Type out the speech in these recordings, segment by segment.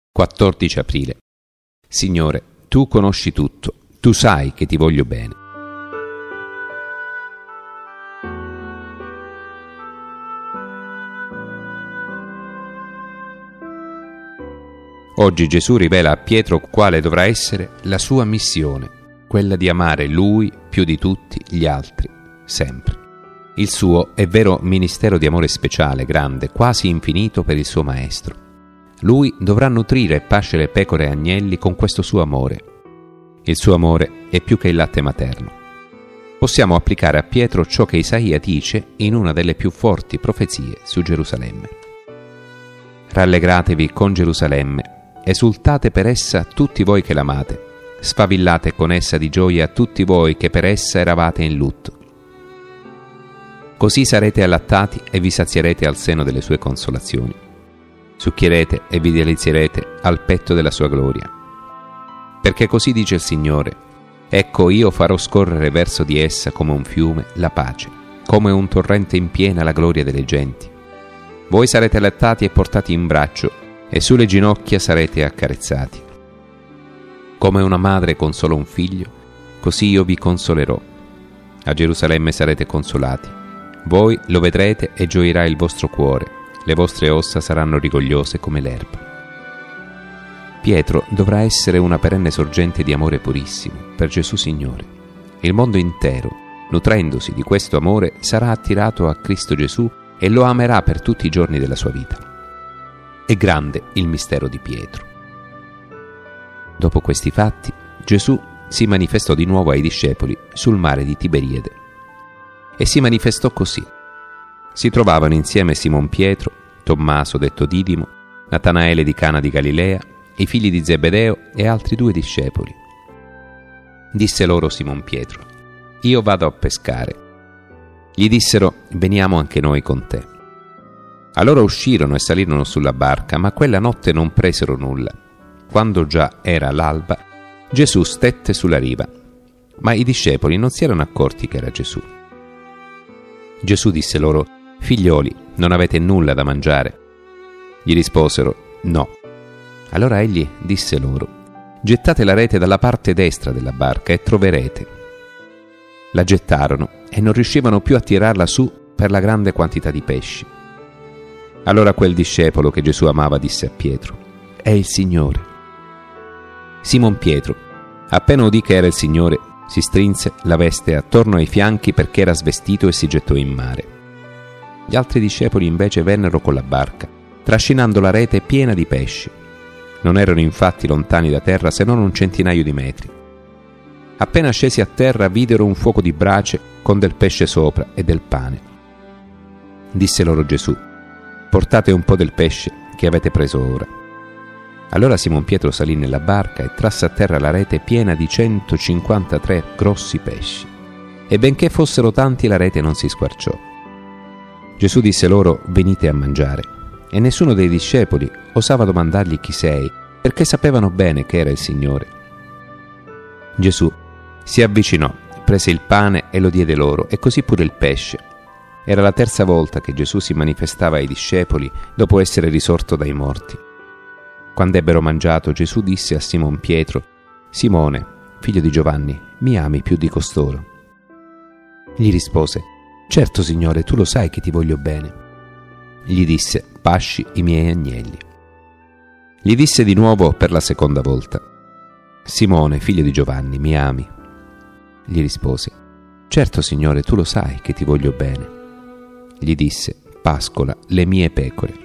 14 aprile. Signore, Tu conosci tutto, Tu sai che Ti voglio bene. Oggi Gesù rivela a Pietro quale dovrà essere la sua missione, quella di amare Lui più di tutti gli altri, sempre. Il suo è vero ministero di amore speciale, grande, quasi infinito per il suo Maestro. Lui dovrà nutrire e pascere pecore e agnelli con questo suo amore. Il suo amore è più che il latte materno. Possiamo applicare a Pietro ciò che Isaia dice in una delle più forti profezie su Gerusalemme. Rallegratevi con Gerusalemme, esultate per essa tutti voi che l'amate, sfavillate con essa di gioia tutti voi che per essa eravate in lutto. Così sarete allattati e vi sazierete al seno delle sue consolazioni. Succhierete e vi delizierete al petto della sua gloria. Perché così dice il Signore: ecco, io farò scorrere verso di essa come un fiume la pace, come un torrente in piena la gloria delle genti. Voi sarete allattati e portati in braccio, e sulle ginocchia sarete accarezzati. Come una madre consola un figlio, così io vi consolerò. A Gerusalemme sarete consolati. Voi lo vedrete e gioirà il vostro cuore, le vostre ossa saranno rigogliose come l'erba. Pietro dovrà essere una perenne sorgente di amore purissimo per Gesù Signore. Il mondo intero, nutrendosi di questo amore, sarà attirato a Cristo Gesù e lo amerà per tutti i giorni della sua vita. È grande il mistero di Pietro. Dopo questi fatti, Gesù si manifestò di nuovo ai discepoli sul mare di Tiberiade. E si manifestò così. Si trovavano insieme Simon Pietro, Tommaso detto Didimo, Natanaele di Cana di Galilea, i figli di Zebedeo e altri 2 discepoli. Disse loro Simon Pietro: io vado a pescare. Gli dissero: veniamo anche noi con te. Allora uscirono e salirono sulla barca, ma quella notte non presero nulla. Quando già era l'alba, Gesù stette sulla riva, ma i discepoli non si erano accorti che era Gesù. Gesù disse loro: figlioli, non avete nulla da mangiare? Gli risposero: no. Allora egli disse loro: gettate la rete dalla parte destra della barca e troverete. La gettarono e non riuscivano più a tirarla su per la grande quantità di pesci. Allora quel discepolo che Gesù amava disse a Pietro: è il Signore. Simon Pietro, appena udì che era il Signore, si strinse la veste attorno ai fianchi perché era svestito e si gettò in mare. Gli altri discepoli invece vennero con la barca, trascinando la rete piena di pesci. Non erano infatti lontani da terra se non un centinaio di metri. Appena scesi a terra videro un fuoco di brace con del pesce sopra e del pane. Disse loro Gesù: portate un po' del pesce che avete preso ora. Allora Simon Pietro salì nella barca e trasse a terra la rete piena di 153 grossi pesci. E benché fossero tanti, la rete non si squarciò. Gesù disse loro: venite a mangiare. E nessuno dei discepoli osava domandargli chi sei, perché sapevano bene che era il Signore. Gesù si avvicinò, prese il pane e lo diede loro, e così pure il pesce. Era la 3ª volta che Gesù si manifestava ai discepoli dopo essere risorto dai morti. Quando ebbero mangiato, Gesù disse a Simon Pietro: Simone, figlio di Giovanni, mi ami più di costoro? Gli rispose: certo, Signore, tu lo sai che ti voglio bene. Gli disse: pasci i miei agnelli. Gli disse di nuovo per la 2ª volta: Simone, figlio di Giovanni, mi ami? Gli rispose: certo, Signore, tu lo sai che ti voglio bene. Gli disse: pascola le mie pecore.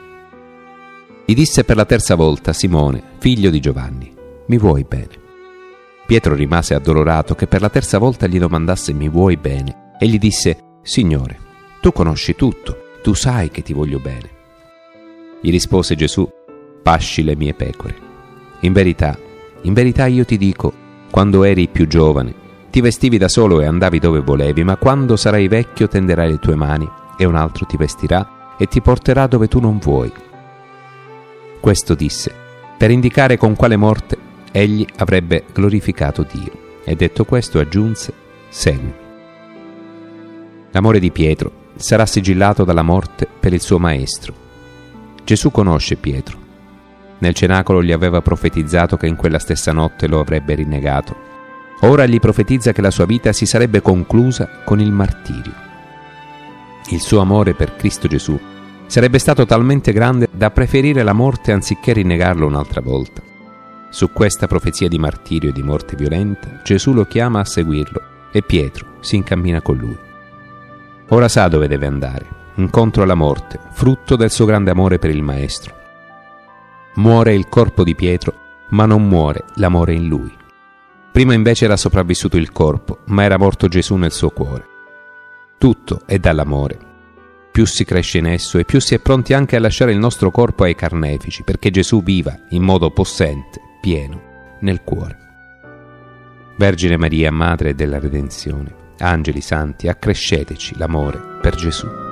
Gli disse per la 3ª volta: Simone, figlio di Giovanni, mi vuoi bene? Pietro rimase addolorato che per la 3ª volta gli domandasse: mi vuoi bene? E gli disse: Signore, tu conosci tutto, tu sai che ti voglio bene. Gli rispose Gesù: pasci le mie pecore. In verità io ti dico, quando eri più giovane, ti vestivi da solo e andavi dove volevi, ma quando sarai vecchio tenderai le tue mani e un altro ti vestirà e ti porterà dove tu non vuoi. Questo disse per indicare con quale morte egli avrebbe glorificato Dio. E detto questo aggiunse: segui. L'amore di Pietro sarà sigillato dalla morte per il suo Maestro. Gesù conosce Pietro. Nel cenacolo gli aveva profetizzato che in quella stessa notte lo avrebbe rinnegato. Ora gli profetizza che la sua vita si sarebbe conclusa con il martirio. Il suo amore per Cristo Gesù sarebbe stato talmente grande da preferire la morte anziché rinnegarlo un'altra volta. Su questa profezia di martirio e di morte violenta, Gesù lo chiama a seguirlo e Pietro si incammina con lui. Ora sa dove deve andare, incontro alla morte, frutto del suo grande amore per il Maestro. Muore il corpo di Pietro, ma non muore l'amore in lui. Prima invece era sopravvissuto il corpo, ma era morto Gesù nel suo cuore. Tutto è dall'amore. Più si cresce in esso e più si è pronti anche a lasciare il nostro corpo ai carnefici, perché Gesù viva in modo possente, pieno, nel cuore. Vergine Maria, Madre della Redenzione, angeli santi, accresceteci l'amore per Gesù.